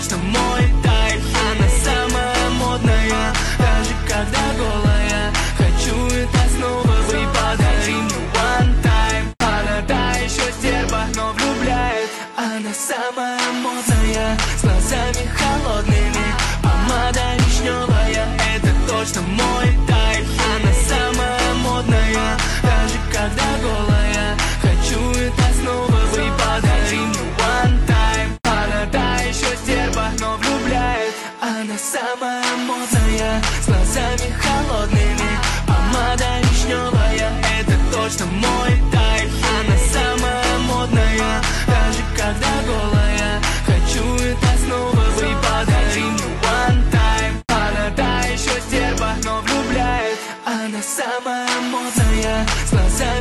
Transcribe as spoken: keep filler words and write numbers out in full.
точно мой тайп. Она самая модная, даже когда голая. Хочу это снова, вы подари мне one time. Она та еще стерва, но влюбляет. Она самая модная, с глазами холодными, помада вишневая, это точно мой тайп. Она самая модная, даже когда голая. Хочу это снова, вы подари мне one time. Она та еще стерва, но влюбляет. Она самая модная, с глазами холодными, помада вишневая, это точно мой тайп. Она самая модная, даже когда голая. Хочу это снова, вы подари мне one time. Она та еще стерва, но влюбляет. Она самая модная, с глазами